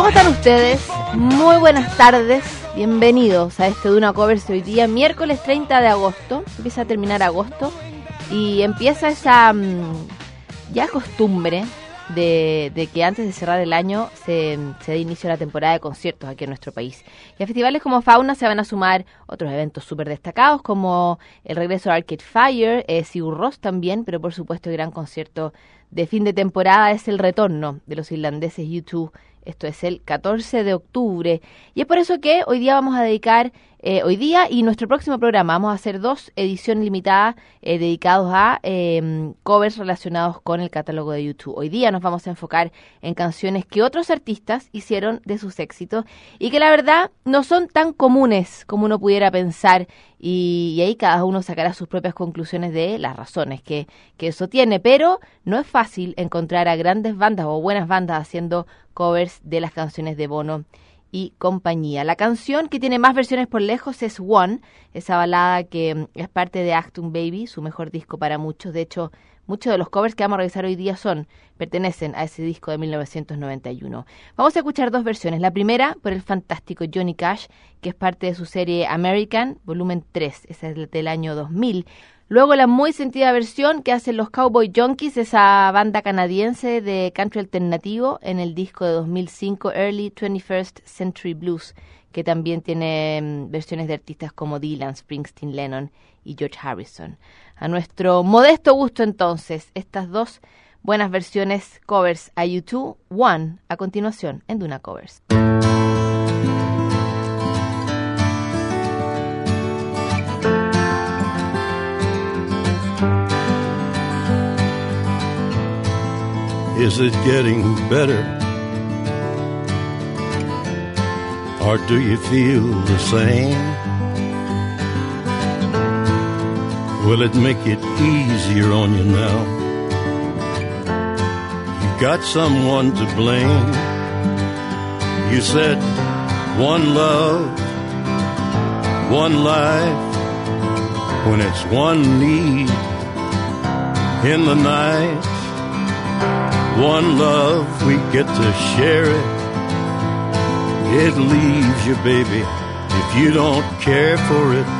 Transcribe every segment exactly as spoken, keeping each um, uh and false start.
¿Cómo están ustedes? Muy buenas tardes, bienvenidos a este Duna Covers hoy día, miércoles treinta de agosto, empieza a terminar agosto y empieza esa mmm, ya costumbre de, de que antes de cerrar el año se, se dé inicio a la temporada de conciertos aquí en nuestro país. Y a festivales como Fauna se van a sumar otros eventos súper destacados como el regreso de Arcade Fire, eh, Sigur Rós también, pero por supuesto el gran concierto de fin de temporada es el retorno de los irlandeses U dos. Esto es el catorce de octubre. Y es por eso que hoy día vamos a dedicar, eh, hoy día y nuestro próximo programa, vamos a hacer dos ediciones limitadas eh, dedicados a eh, covers relacionados con el catálogo de U dos. Hoy día nos vamos a enfocar en canciones que otros artistas hicieron de sus éxitos y que la verdad no son tan comunes como uno pudiera pensar. Y, y ahí cada uno sacará sus propias conclusiones de las razones que, que eso tiene. Pero no es fácil encontrar a grandes bandas o buenas bandas haciendo covers de las canciones de Bono y compañía. La canción que tiene más versiones por lejos es One, esa balada que es parte de Achtung Baby, su mejor disco para muchos. De hecho, muchos de los covers que vamos a revisar hoy día son, pertenecen a ese disco de mil novecientos noventa y uno. Vamos a escuchar dos versiones. La primera por el fantástico Johnny Cash, que es parte de su serie American, volumen tres, esa es del año dos mil. Luego la muy sentida versión que hacen los Cowboy Junkies, esa banda canadiense de country alternativo, en el disco de dos mil cinco, Early twenty-first Century Blues, que también tiene um, versiones de artistas como Dylan, Springsteen, Lennon y George Harrison. A nuestro modesto gusto entonces, estas dos buenas versiones covers a U dos, One, a continuación en Duna Covers. Is it getting better? Or do you feel the same? Will it make it easier on you now? You got someone to blame. You said one love, one life, when it's one need in the night. One love, we get to share it. It leaves you, baby, if you don't care for it.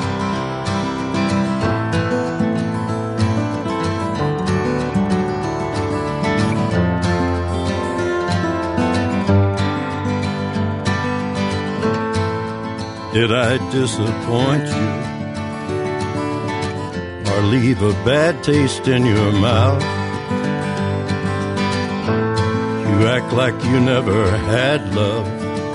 Did I disappoint you or leave a bad taste in your mouth? You act like you never had love,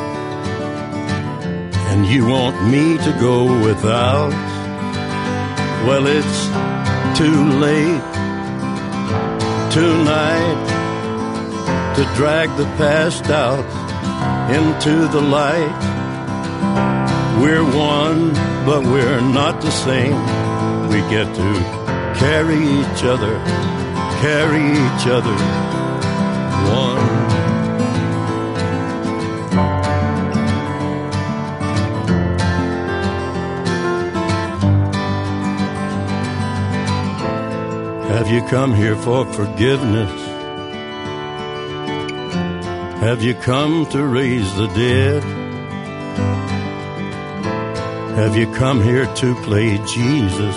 and you want me to go without. Well, it's too late tonight to drag the past out into the light. We're one, but we're not the same. We get to carry each other, carry each other. One. Have you come here for forgiveness? Have you come to raise the dead? Have you come here to play Jesus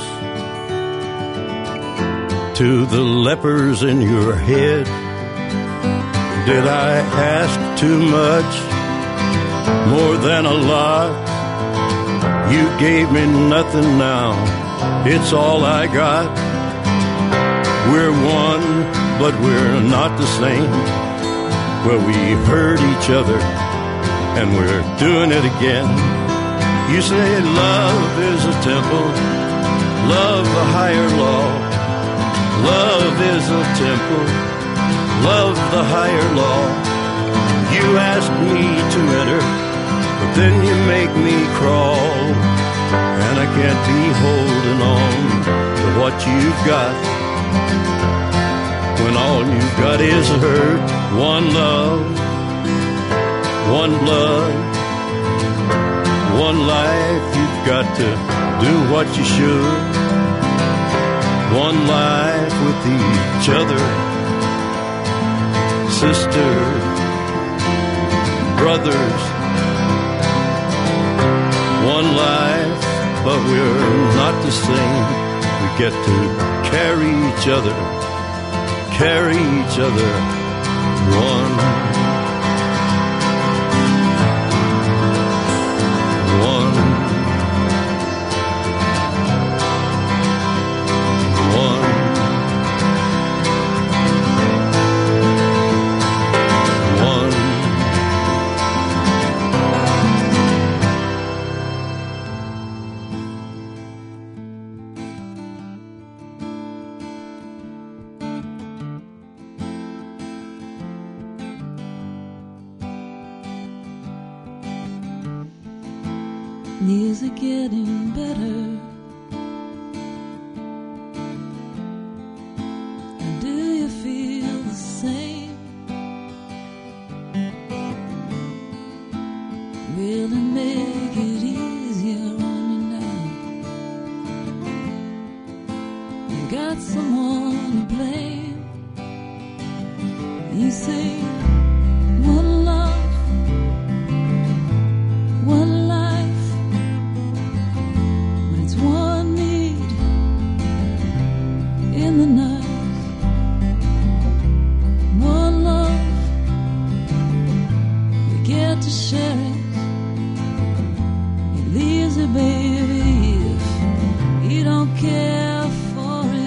to the lepers in your head? Did I ask too much, more than a lot? You gave me nothing now, it's all I got. We're one, but we're not the same. Well, we hurt each other, and we're doing it again. You say love is a temple, love the higher law. Love is a temple, love the higher law. You ask me to enter, but then you make me crawl. And I can't be holding on to what you've got, when all you've got is hurt. One love, one blood, one life. You've got to do what you should. One life with each other, sister. brothers. One life, but we're not the same. We get to carry each other, carry each other, one. One. One. One. Is it getting better? And do you feel the same? Will it make it easier on you now? You got someone to blame. You say one love, one life. One need in the night, one love, we get to share it. It leaves you, baby, if you don't care for it.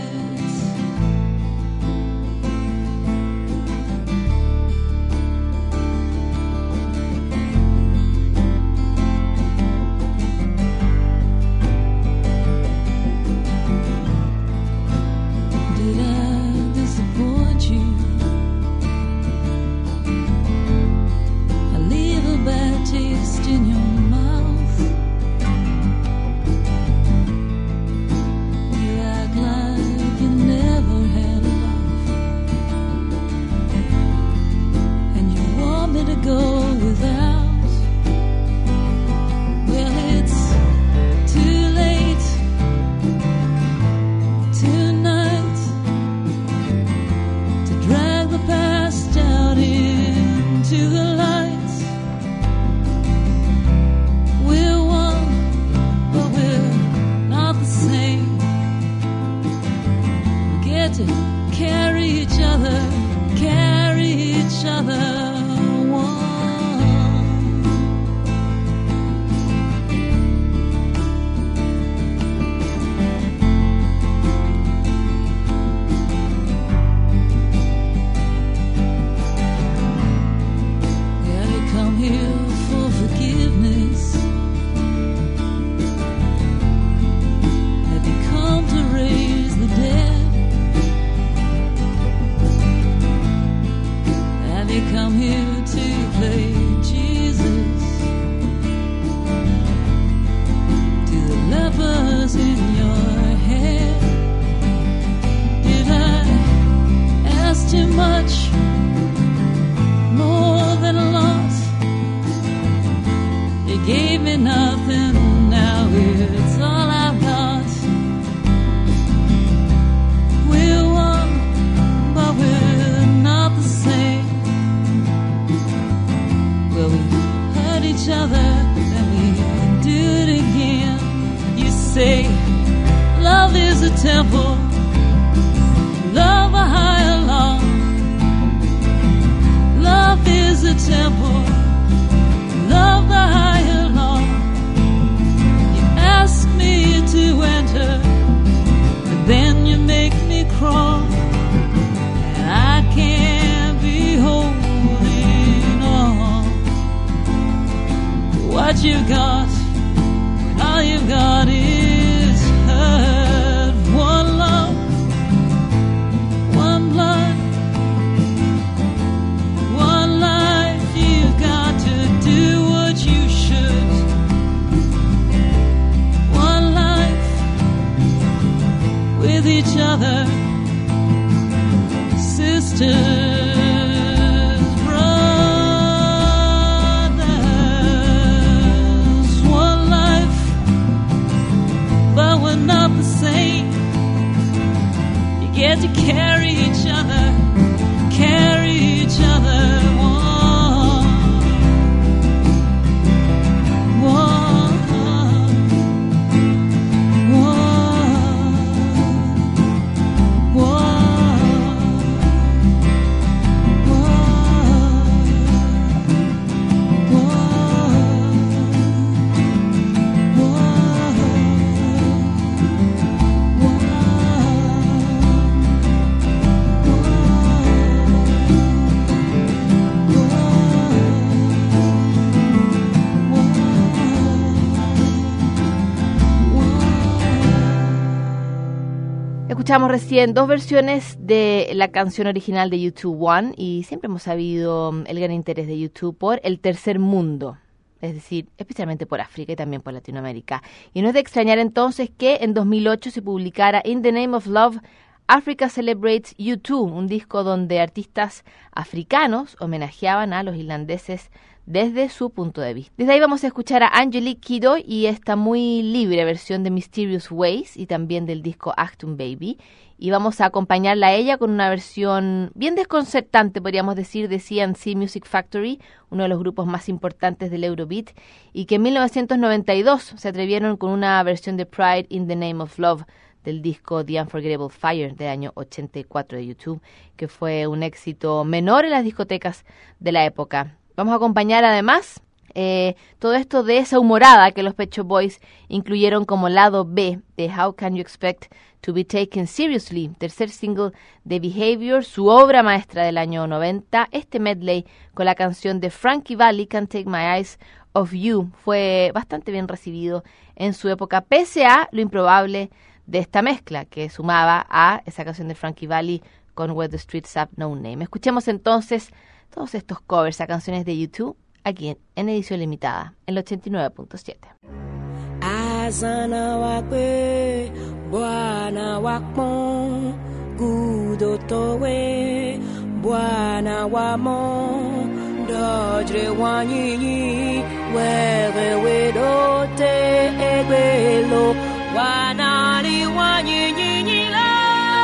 Escuchamos recién dos versiones de la canción original de U dos One y siempre hemos sabido el gran interés de U dos por el tercer mundo, es decir, especialmente por África y también por Latinoamérica. Y no es de extrañar entonces que en dos mil ocho se publicara In the Name of Love, Africa Celebrates U dos, un disco donde artistas africanos homenajeaban a los irlandeses desde su punto de vista. Desde ahí vamos a escuchar a Angelique Kiddo y esta muy libre versión de Mysterious Ways y también del disco Achtung Baby. Y vamos a acompañarla a ella con una versión bien desconcertante, podríamos decir, de C and C Music Factory, uno de los grupos más importantes del Eurobeat, y que en mil novecientos noventa y dos se atrevieron con una versión de Pride in the Name of Love del disco The Unforgettable Fire del año ochenta y cuatro de U dos, que fue un éxito menor en las discotecas de la época. Vamos a acompañar además eh, todo esto de esa humorada que los Pet Shop Boys incluyeron como lado B de How Can You Expect to Be Taken Seriously, tercer single de Behavior, su obra maestra del año noventa. Este medley con la canción de Frankie Valli, Can't Take My Eyes Off You, fue bastante bien recibido en su época, pese a lo improbable de esta mezcla que sumaba a esa canción de Frankie Valli con Where the Streets Have No Name. Escuchemos entonces todos estos covers a canciones de U dos aquí en, en edición limitada, en el ochenta y nueve punto siete. Azana wakwe, Bwana wakmo, gudo towe, Bwana wamo, dojre wanyinyi, wewe wedote egbelo, wanali wanyinyi la.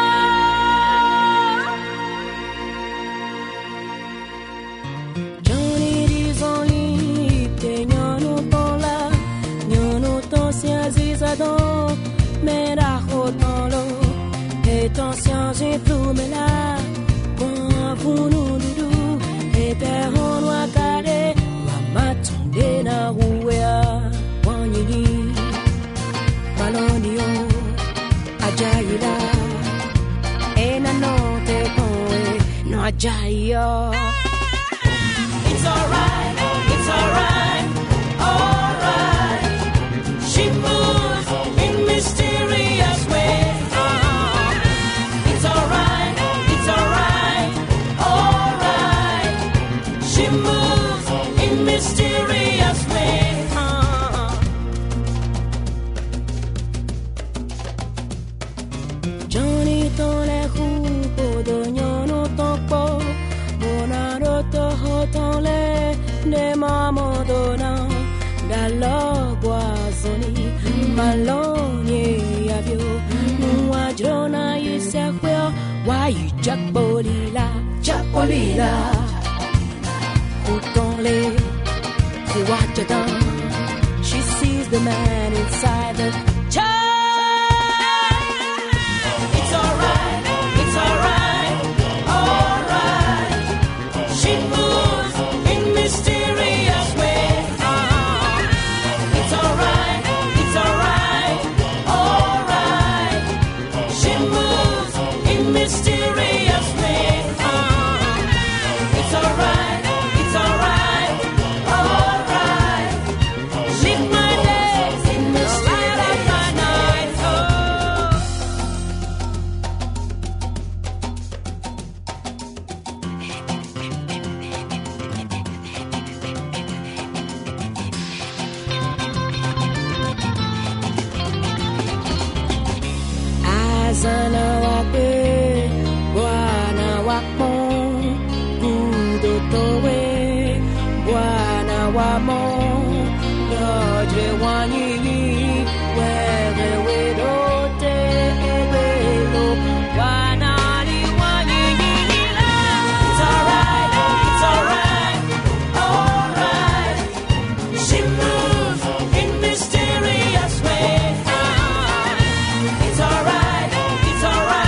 Zizadon, mera hotolo, attention j'ai flou mais là, bon vous nous doudou, et terre noir calé, wa matonde na rouea, wanyini, malonio, ajaila, et na no te poe, no ajaio. It's alright, it's alright, alright. She moves in mysterious ways. Uh, it's alright, it's alright, alright. She moves in mysterious ways. Uh, Johnny tole hupo donyono topo, bonaro toho tole ne mamo dona. Dalla boisoni, malonye avio, muadrona yisequel, why you japolila, japolila, utonle, huachadan, she sees the man inside the child. It's alright, it's alright, alright, she moves in mysterious ways. Mysterious way. Uh, it's alright, it's alright, alright. Live my days in the light of my night. Oh. As I know I will. Bwana wamo, gudo towe, Bwana wamo, dojre wanyinyi, wewe wedote ebelo, Bwana li wanyinyi la. It's alright, it's alright, alright. She moves in mysterious ways. Uh, it's alright, it's alright.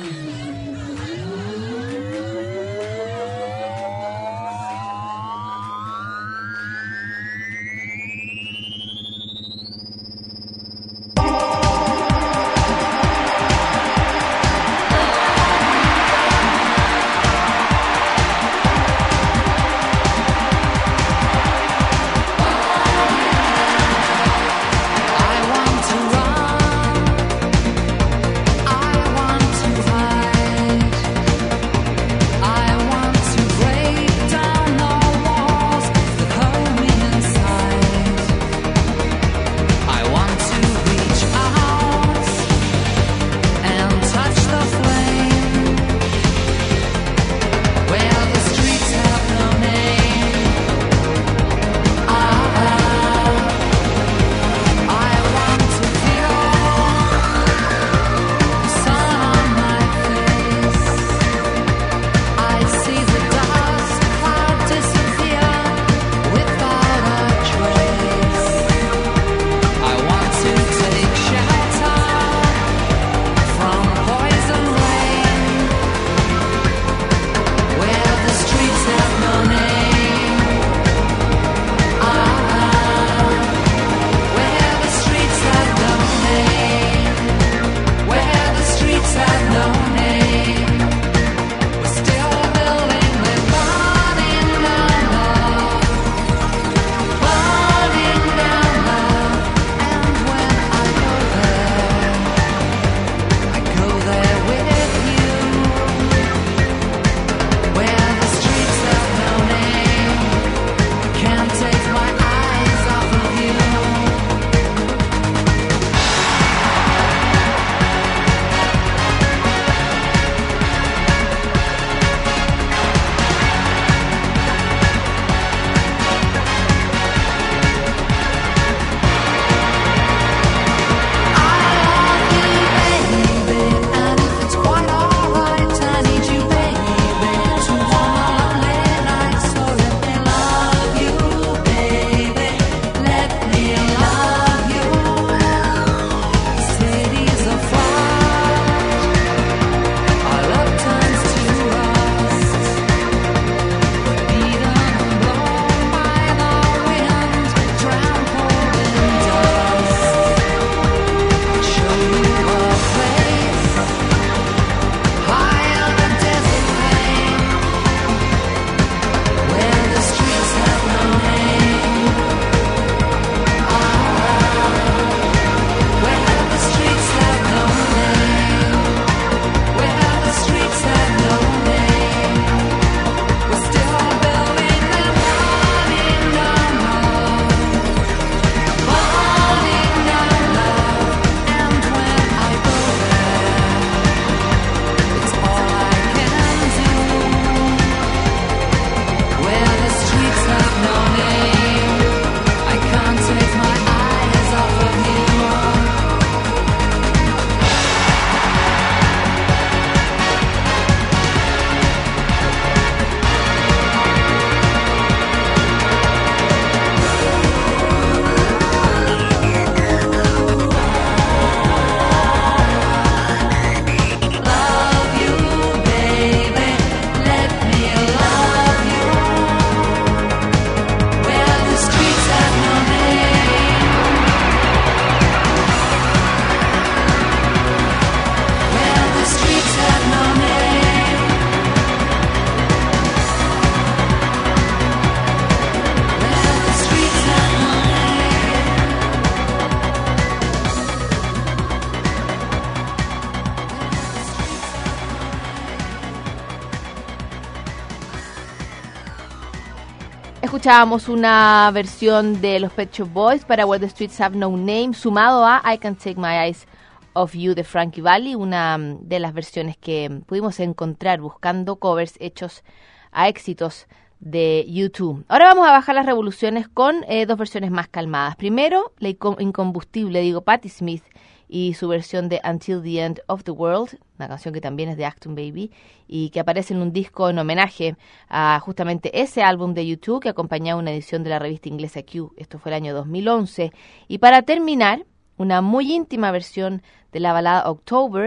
Escuchábamos una versión de los Pet Shop Boys para Where the Streets Have No Name, sumado a I Can't Take My Eyes Off You de Frankie Valli, una de las versiones que pudimos encontrar buscando covers hechos a éxitos de U dos. Ahora vamos a bajar las revoluciones con eh, dos versiones más calmadas. Primero, la incombustible, digo, Patti Smith y su versión de Until the End of the World, una canción que también es de Achtung Baby y que aparece en un disco en homenaje a justamente ese álbum de U dos que acompañaba una edición de la revista inglesa Q. Esto fue el año dos mil once. Y para terminar, una muy íntima versión de la balada October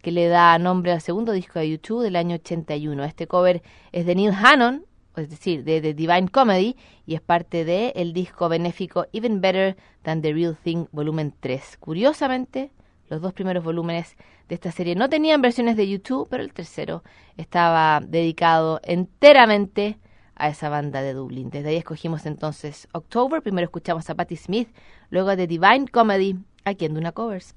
que le da nombre al segundo disco de U dos del año ochenta y uno. Este cover es de Neil Hannon, es decir, de The Divine Comedy, y es parte del disco benéfico Even Better Than the Real Thing, volumen tres. Curiosamente, los dos primeros volúmenes de esta serie no tenían versiones de U dos, pero el tercero estaba dedicado enteramente a esa banda de Dublín. Desde ahí escogimos entonces October. Primero escuchamos a Patti Smith, luego de Divine Comedy, aquí en Duna Covers.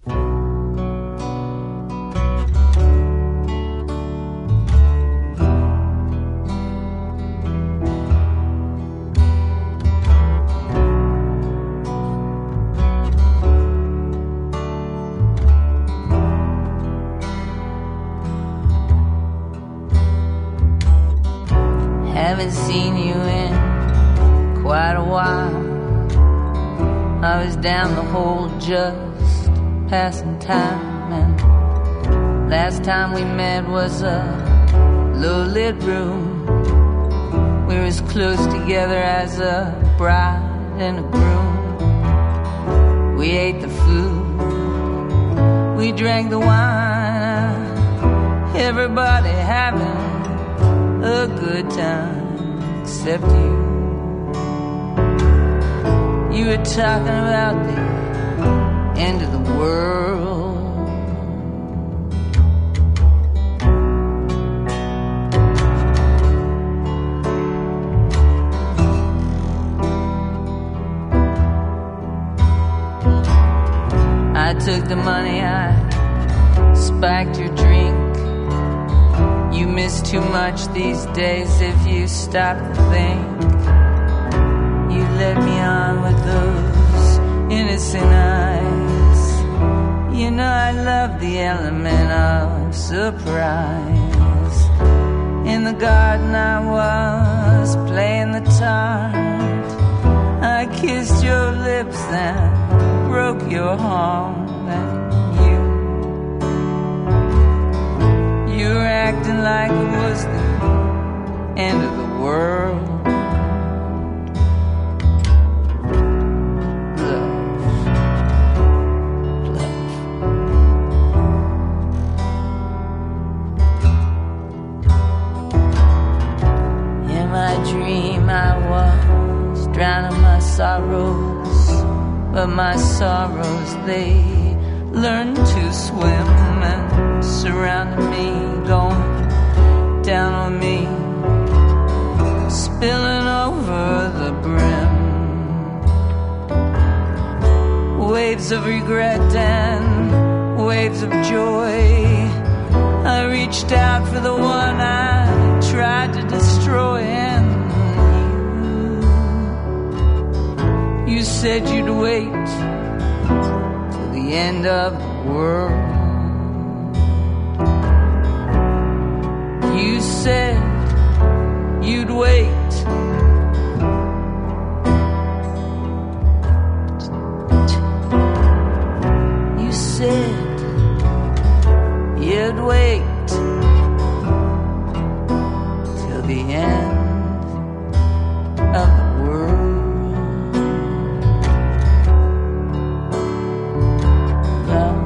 Haven't seen you in quite a while. I was down the hall just passing time, and last time we met was a low-lit room. We were as close together as a bride and a groom. We ate the food, we drank the wine, everybody having a good time except you. You were talking about the end of the world. I took the money, I spiked your drink. You miss too much these days if you stop to think. You led me on with those innocent eyes. You know I love the element of surprise. In the garden I was playing the tart. I kissed your lips and broke your heart. You were acting like it was the end of the world. Love, love. In my dream I was drowning my sorrows, but my sorrows, they learned to swim and surrounded me, going down on me, spilling over the brim. Waves of regret and waves of joy. I reached out for the one I tried to destroy, and you, you said you'd wait till the end of the world. You said you'd wait. You said you'd wait till the end of the world. Love.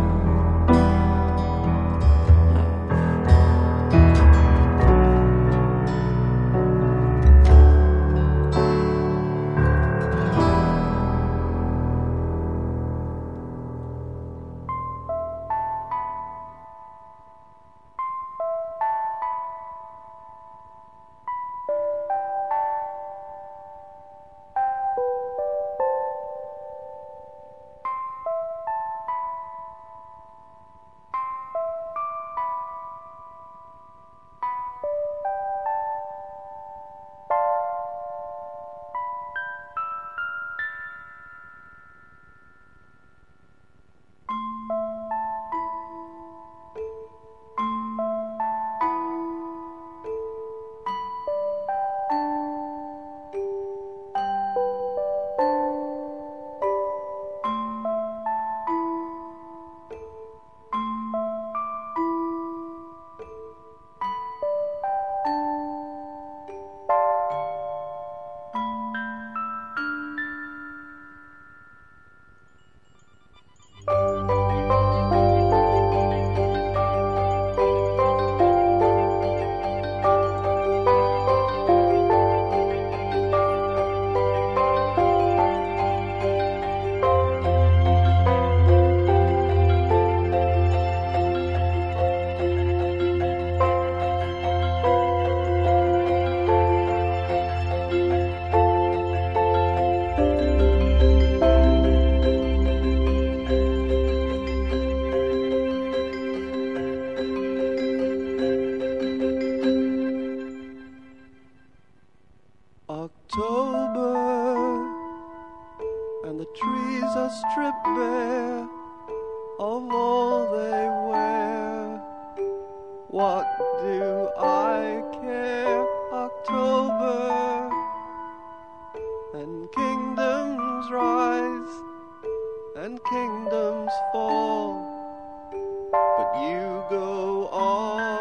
What do I care? October, and kingdoms rise and kingdoms fall, but you go on.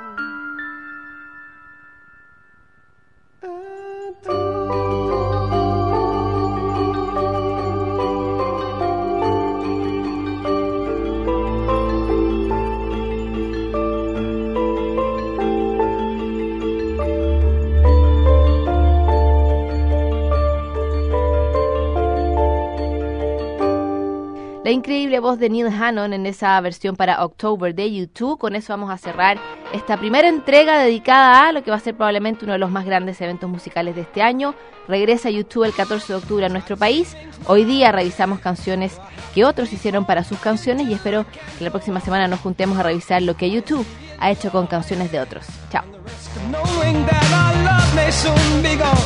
La increíble voz de Neil Hannon en esa versión para October de U dos. Con eso vamos a cerrar esta primera entrega dedicada a lo que va a ser probablemente uno de los más grandes eventos musicales de este año. Regresa U dos el catorce de octubre a nuestro país. Hoy día revisamos canciones que otros hicieron para sus canciones y espero que la próxima semana nos juntemos a revisar lo que U dos ha hecho con canciones de otros. Chao. Knowing that our love may soon be gone.